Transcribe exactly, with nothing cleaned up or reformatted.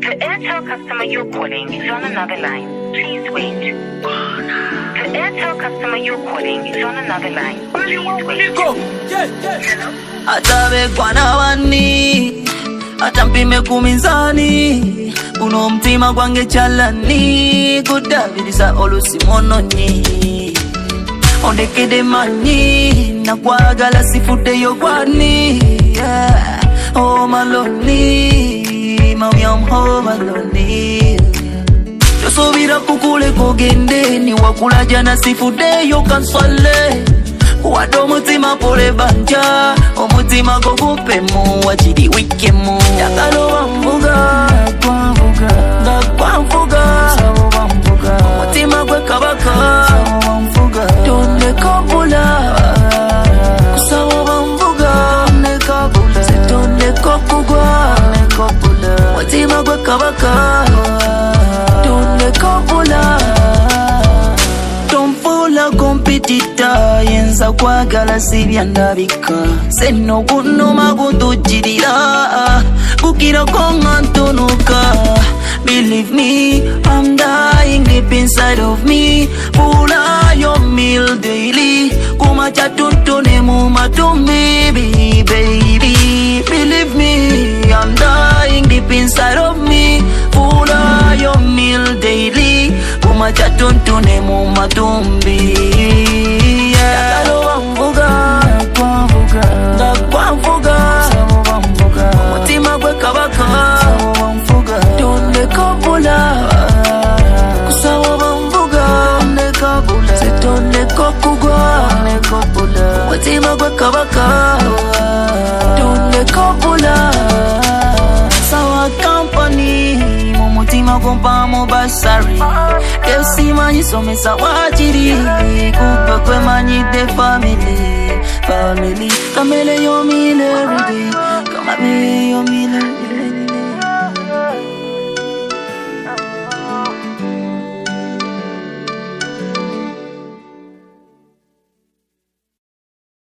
The Airtel customer you're calling is on another line. Please wait. The Airtel customer you're calling is on another line. Please wait. Go. Yeah, yeah. Hello? Atabe kwa nawani atampime kuminzani uno mtima kwange chalani kudavirisa olusi mononi ondekede mani na kwagala sifude yokwani yeah. Oh maloni mami I'm home maloni Josovira kukule kogende ni wakula jana sifude yokanswale Wado mutima pole banja Omutima gogupe mu Wachidi wike mu Yakalo wambuga Kwambuga Kwambuga Sawo wambuga Mutima kwe kabaka Sawo wambuga Donde kabula Sawo wambuga Donde kabula Donde kokugwa Donde kabula Mutima kwe kabaka Donde kabula Tomfula kompetita yenza kwa galasi byandabika seno kuno magundujirira kukira konga ntonoka believe me I'm dying deep inside of me pula your meal daily kuma chatuntone mu matumbi baby baby believe me I'm dying deep inside of me pula your meal daily kuma chatuntone mu matumbi Yakalo wambuga Kwambuga Kwambuga Sawo wambuga Mutima kwe kabaka Sawo wambuga Donde kabula Kusawo wambuga Donde kabula Donde kokugwa Donde kabula Mutima kwe kabaka Donde kabula Sawa company Mumutima kompa mo basari Kesi manyi somesa wajiri Kupe kwe manyi de family Family Kamele yo mile everyday